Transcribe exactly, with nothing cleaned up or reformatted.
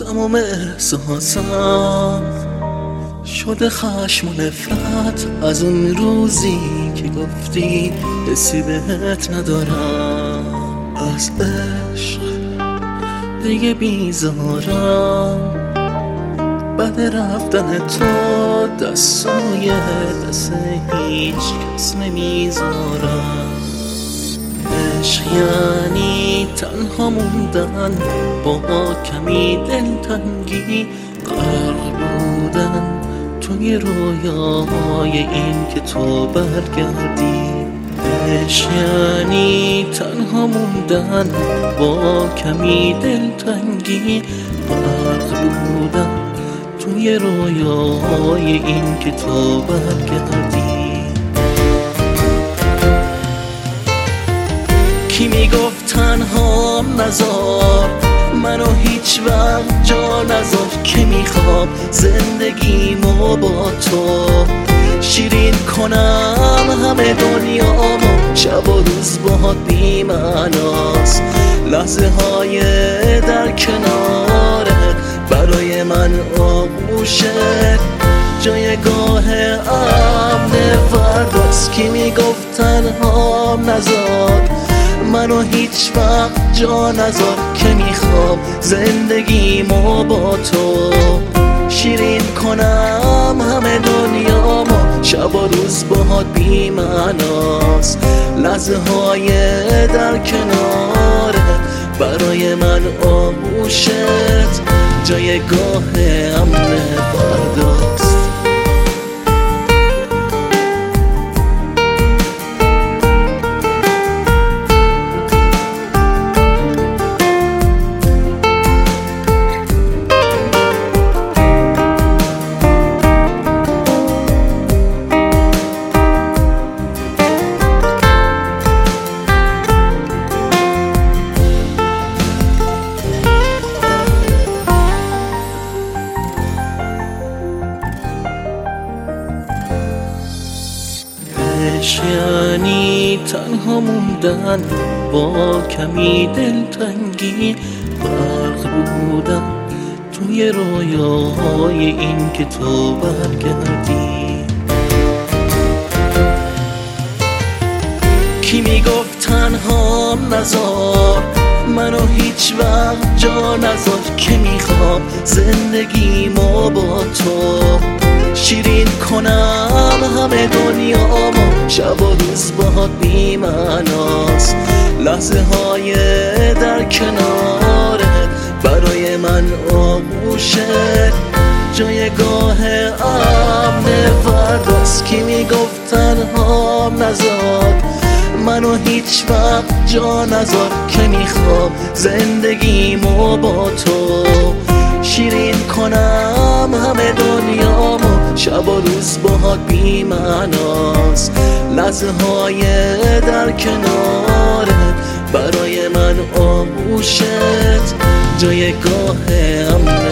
تمام احساسم شده خشم و نفرت از اون روزی که گفتی حسی بهت ندارم. از عشق دیگه بیزارم، بعد رفتن تو دستای دست هیچ کس نمیذارم. عشق یعنی تنها موندن با کمی دلتنگی، غرق بودن توی رویاهای این که تو برگردی. عشق یعنی تنها موندن با کمی دلتنگی، غرق بودن توی رویاهای این که تو برگردی. کی میگفت تنها نذار منو هیچ وقت جا نذار، که میخوام زندگیمو با تو شیرین کنم همه دنیامو، شب و روز باهات بی معناست. لحظه های در کنارت برای من آغوشت جایگاه امن فرداست. کی میگفت تنها نذار منو هیچ وقت جا نذار، که میخوام زندگیمو با تو شیرین کنم همه دنیامو، شب و روز باهات بی معناست. لحظه های در کنارت برای من آغوشت جایگاه امن فرداست. عشق یعنی تنها موندن با کمی دلتنگی، غرق بودن توی رویاهای این که تو برگردی. کی میگفت تنها نذار منو هیچ وقت جا نذار، که میخوام زندگیمو با تو شیرین کنم همه دنیامو، شب و روز باهات بی معناست. لحظه های در کنارت برای من آغوشت جایگاه امن فرداست. کی میگفت تنها نذار منو هیچ وقت جا نذار، که میخوام زندگیمو با تو شیرین کنم همه دنیامو، شب و روز باهات بی معناست. لحظه های در کنارت برای من آغوشت جایگاه امن